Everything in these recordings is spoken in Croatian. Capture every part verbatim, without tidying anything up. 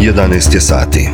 jedanaest je sati.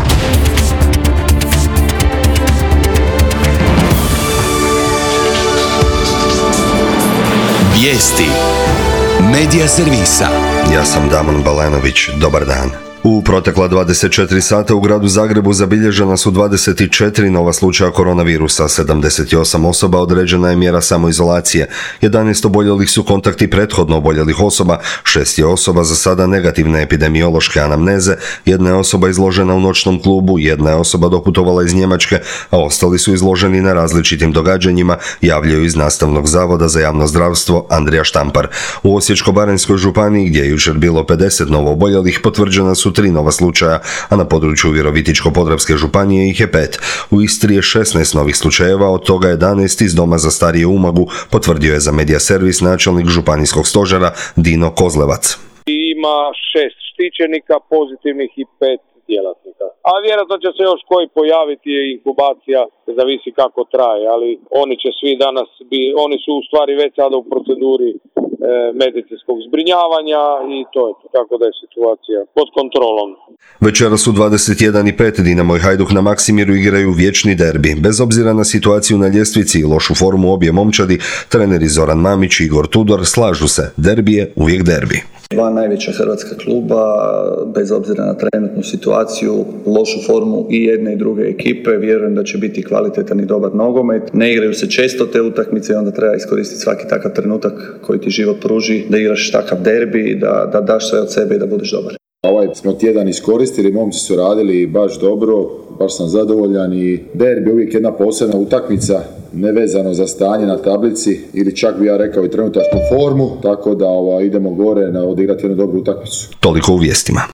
Vijesti Medija servisa. Ja sam Damon Balenović, dobar dan. U protekla dvadeset četiri sata u gradu Zagrebu zabilježena su dvadeset četiri nova slučaja koronavirusa, sedamdeset osam osoba određena je mjera samoizolacije, jedanaest oboljelih su kontakti prethodno oboljelih osoba, šest je osoba za sada negativne epidemiološke anamneze, jedna je osoba izložena u noćnom klubu, jedna je osoba doputovala iz Njemačke, a ostali su izloženi na različitim događanjima, javljaju iz Nastavnog zavoda za javno zdravstvo Andrija Štampar. U Osječko-baranjskoj županiji, gdje je jučer bilo pedeset novo oboljelih, potvrđena su tri nova slučaja, a na području Virovitičko-podravske županije ih je pet. U Istri je šesnaest novih slučajeva, od toga jedanaest iz doma za starije u Umagu, potvrdio je za Medija servis načelnik županijskog stožera Dino Kozlevac. Ima šest štićenika pozitivnih i pet djelatnika. A vjerojatno će se još koji pojaviti, inkubacija, zavisi kako traje, ali oni će svi danas, bi, oni su u stvari već sada u proceduri medicinskog zbrinjavanja i to je tako da je situacija pod kontrolom. Večeras su dvadeset jedan i pet Dinamo i Hajduk na Maksimiru igraju vječni derbi. Bez obzira na situaciju na ljestvici i lošu formu obje momčadi, treneri Zoran Mamić i Igor Tudor slažu se, derbi je uvijek derbi. Dva najveća hrvatska kluba, bez obzira na trenutnu situaciju, lošu formu i jedne i druge ekipe, vjerujem da će biti kvalitetan i dobar nogomet. Ne igraju se često te utakmice i onda treba iskoristiti svaki takav trenutak koji ti život pruži, da igraš takav derbi, da, da daš sve od sebe i da budeš dobar. Ovaj smo tjedan iskoristili, momci su radili baš dobro, baš sam zadovoljan i derbi je uvijek jedna posebna utakmica, nevezano za stanje na tablici ili čak bi ja rekao i trenutačnu formu, tako da ova, idemo gore na odigrati jednu dobru utakmicu. Toliko u vijestima.